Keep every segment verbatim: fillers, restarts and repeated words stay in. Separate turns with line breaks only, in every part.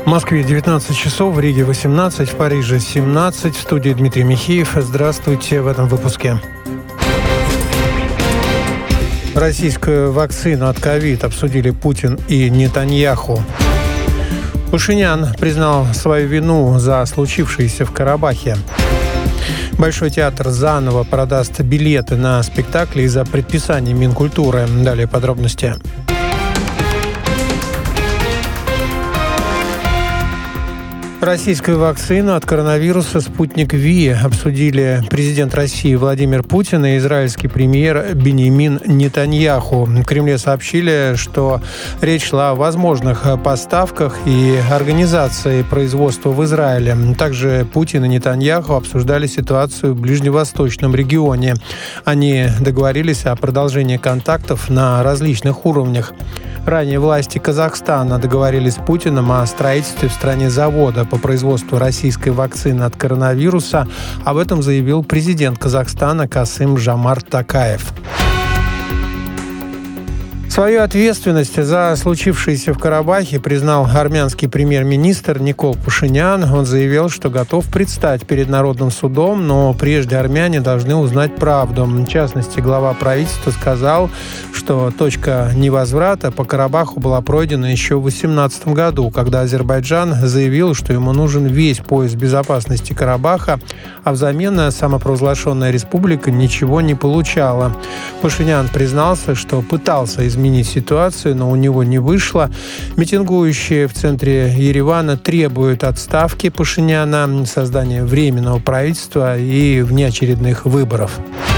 В Москве девятнадцать часов, в Риге восемнадцать, в Париже семнадцать. В студии Дмитрий Михеев. Здравствуйте в этом выпуске. Российскую вакцину от ковид обсудили Путин и Нетаньяху. Пашинян признал свою вину за случившееся в Карабахе. Большой театр заново продаст билеты на спектакли из-за предписаний Минкультуры. Далее подробности. Российскую вакцину от коронавируса «Спутник Ви» обсудили президент России Владимир Путин и израильский премьер Биньямин Нетаньяху. В Кремле сообщили, что речь шла о возможных поставках и организации производства в Израиле. Также Путин и Нетаньяху обсуждали ситуацию в ближневосточном регионе. Они договорились о продолжении контактов на различных уровнях. Ранее власти Казахстана договорились с Путиным о строительстве в стране завода по производству российской вакцины от коронавируса. Об этом заявил президент Казахстана Касым-Жомарт Токаев. Свою ответственность за случившееся в Карабахе признал армянский премьер-министр Никол Пашинян. Он заявил, что готов предстать перед народным судом, но прежде армяне должны узнать правду. В частности, глава правительства сказал, что точка невозврата по Карабаху была пройдена еще в две тысячи восемнадцатом году, когда Азербайджан заявил, что ему нужен весь пояс безопасности Карабаха, а взамен самопровозглашенная республика ничего не получала. Пашинян признался, что пытался изменить изменить ситуацию, но у него не вышло. Митингующие в центре Еревана требуют отставки Пашиняна, создания временного правительства и внеочередных выборов.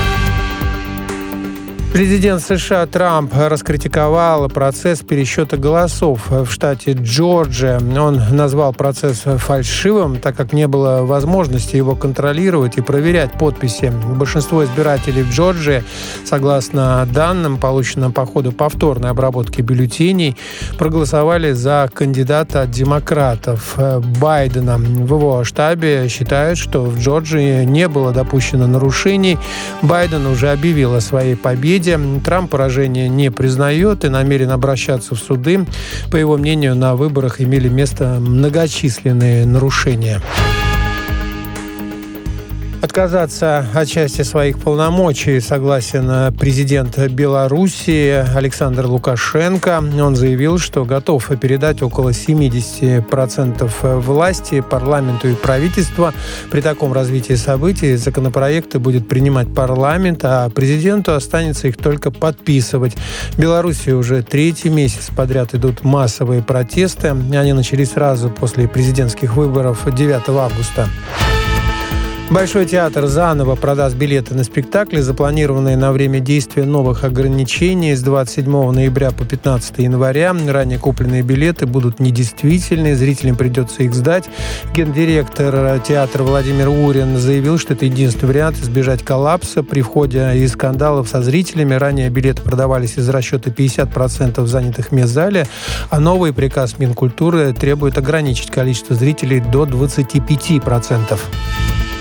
Президент США Трамп раскритиковал процесс пересчета голосов в штате Джорджия. Он назвал процесс фальшивым, так как не было возможности его контролировать и проверять подписи. Большинство избирателей в Джорджии, согласно данным, полученным по ходу повторной обработки бюллетеней, проголосовали за кандидата от демократов Байдена. В его штабе считают, что в Джорджии не было допущено нарушений. Байден уже объявил о своей победе. Трамп поражение не признает и намерен обращаться в суды. По его мнению, на выборах имели место многочисленные нарушения. Отказаться от части своих полномочий согласен президент Белоруссии Александр Лукашенко. Он заявил, что готов передать около семьдесят процентов власти парламенту и правительству. При таком развитии событий законопроекты будет принимать парламент, а президенту останется их только подписывать. В Беларуси уже третий месяц подряд идут массовые протесты. Они начались сразу после президентских выборов девятого августа. Большой театр заново продаст билеты на спектакли, запланированные на время действия новых ограничений с двадцать седьмого ноября по пятнадцатого января. Ранее купленные билеты будут недействительны, зрителям придется их сдать. Гендиректор театра Владимир Урин заявил, что это единственный вариант избежать коллапса при входе и скандалов со зрителями. Ранее билеты продавались из расчета пятьдесят процентов занятых мест в зале, а новый приказ Минкультуры требует ограничить количество зрителей до двадцати пяти процентов.